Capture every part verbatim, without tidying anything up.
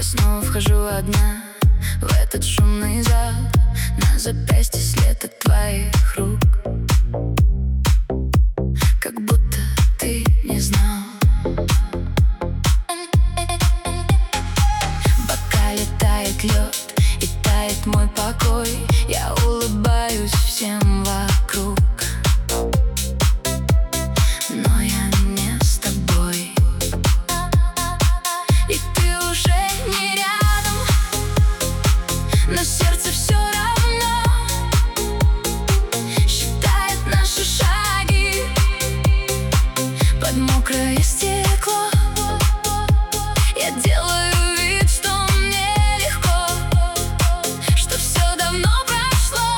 снова вхожу одна в этот шумный зал. На запястье след от твоих рук, как будто ты не знал. В бокале тает лед и тает мой покой. Я улыбаюсь всем вокруг, но я не с тобой. И ты уже не рядом, но сердце все равно считает наши шаги под мокрое стекло. Я делаю вид, что мне легко, что все давно прошло,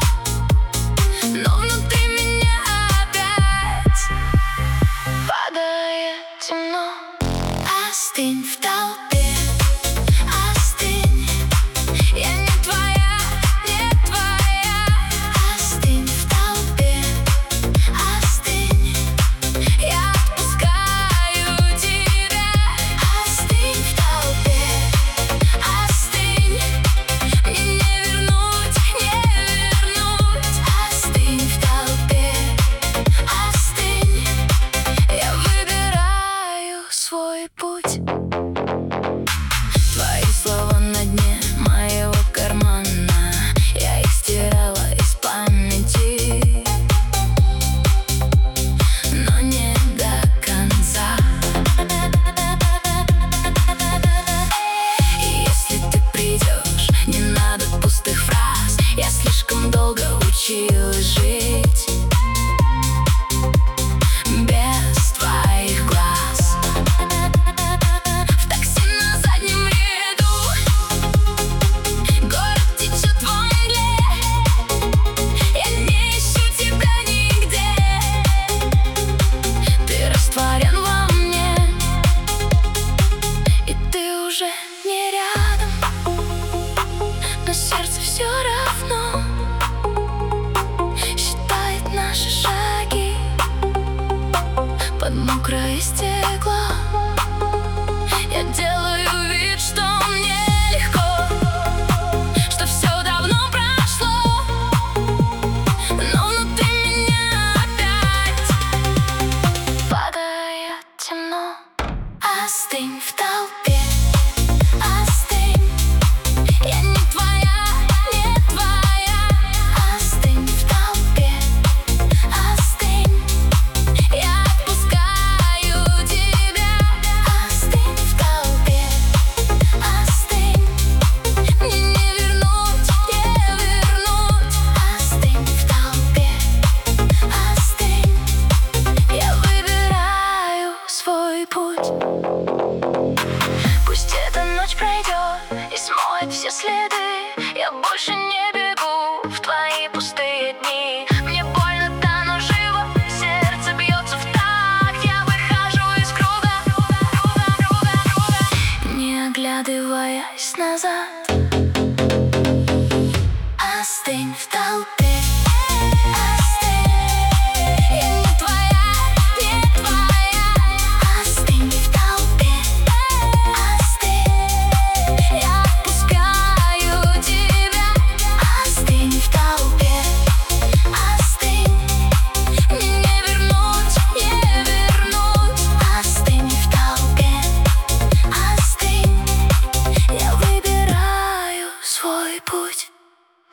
но внутри меня опять падает темно. Остынь в толпе, остынь, я не твоя, не твоя. Остынь в толпе, остынь, я отпускаю тебя. Остынь в толпе, остынь, мне не вернуть, не вернуть. Остынь в толпе, остынь, я выбираю свой путь. Твои слова на дне моего кармана, я их стирала из памяти, но не до конца. И если ты придешь, не надо пустых фраз. Я слишком долго училась жить без твоих глаз. В такси на заднем ряду город течет во мгле. Я не ищу тебя нигде, ты растворен во мне. И ты уже не рядом, но сердце все равно считает наши шаги под мокрое стекло. Я делаю вид, что мне легко, что все давно прошло, но внутри меня опять падает темно. Остынь в толпе, остынь, я не твоя, не твоя. Остынь в толпе, остынь, я отпускаю тебя. Остынь в толпе, остынь, мне не вернуть, не вернуть. Остынь в толпе, остынь, я выбираю свой путь. Пусть эта ночь пройдет и смоет все следы. Я больше не бегу в твои пустые дни. Мне больно, да, но живо, сердце бьется в такт. Я выхожу из круга, круга, круга, круга, не оглядываясь назад.